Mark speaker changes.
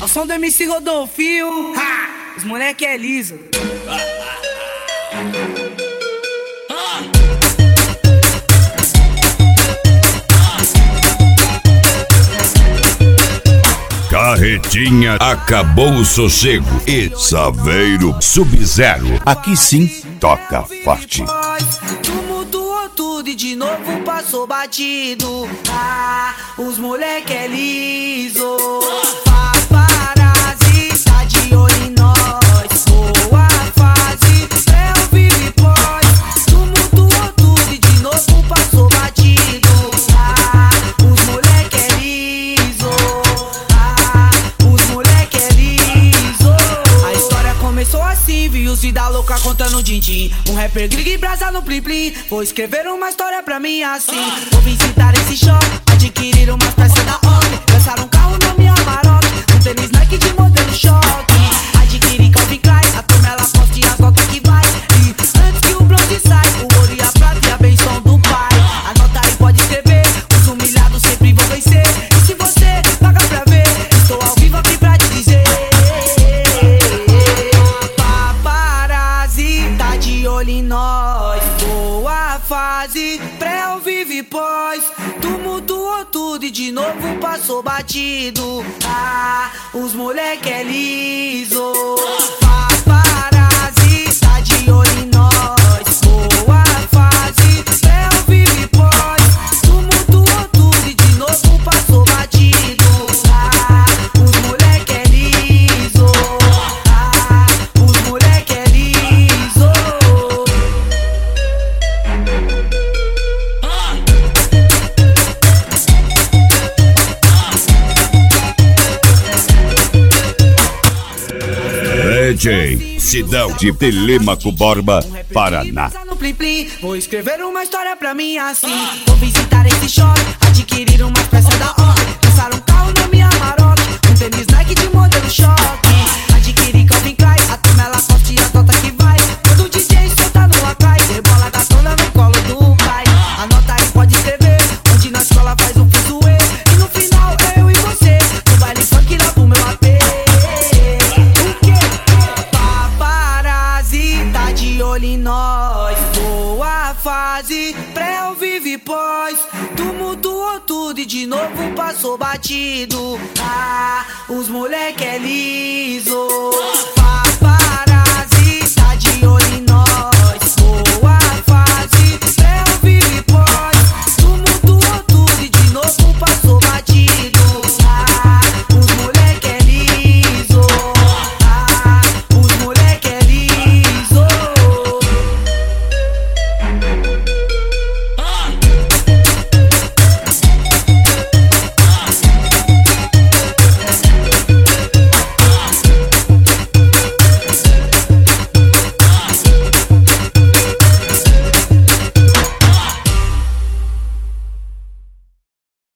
Speaker 1: Ao som do MC Rodolfinho, ha! Os moleque é liso.
Speaker 2: Carretinha, acabou o sossego. E Saveiro Sub-Zero, aqui sim toca forte.
Speaker 1: Tumultuou tudo e de novo passou batido. Os moleque é liso. Paparazzi tá de olho em nós. Boa fase, é o vive pós. Tumultuou tudo e de novo passou batido. Os moleque é liso. Os moleque é liso. A história começou assim, viu vida louca contando din-din. Um rapper gringo e brasa no plim-plim. Vou escrever uma história pra mim assim. Vou visitar esse shopping, adquirir umas peças da OP. Lançar um carro no meu Amarok, um tênis Nike de modelo choque. Adquirir Calvin Klein, a turma ela posta e as notas que vai. E antes que o bronze sai, o ouro e a prata e a benção do pai. Anota aí, pode escrever, os humilhados sempre vão vencer. E se você paga pra ver, estou ao vivo aqui pra te dizer. Paparazzi tá de olho em nós. Boa fase, pré ou vive pós. Tumultuou tudo e de novo passou batido. Os moleque é liso. Paparazzi tá de olho em nós. Boa fase, pré ou vive pós. Tumultuou tudo e de novo passou batido. Os moleque é liso. Os moleque é liso.
Speaker 2: DJ Sidão de Telêmaco Borba, Paraná.
Speaker 1: Vou escrever uma história pra mim assim. Vou visitar esse shopping, adquirir umas peças da OP. Lançar um carro no minha Amarok, um tênis Nike de modelo choque. Adquirir Calvin Klein, a turma ela posta e as notas que vai. Quando o DJ solta no Akai, rebola da toda no colo do pai. Anota aí, pode escrever, onde na escola faz um fuzuê. E no final eu e você, no baile funk lá pro meu AP. Tá de olho em nós. Boa fase, pré ou vive pós. Tumultuou tudo e de novo passou batido. Os moleque é liso.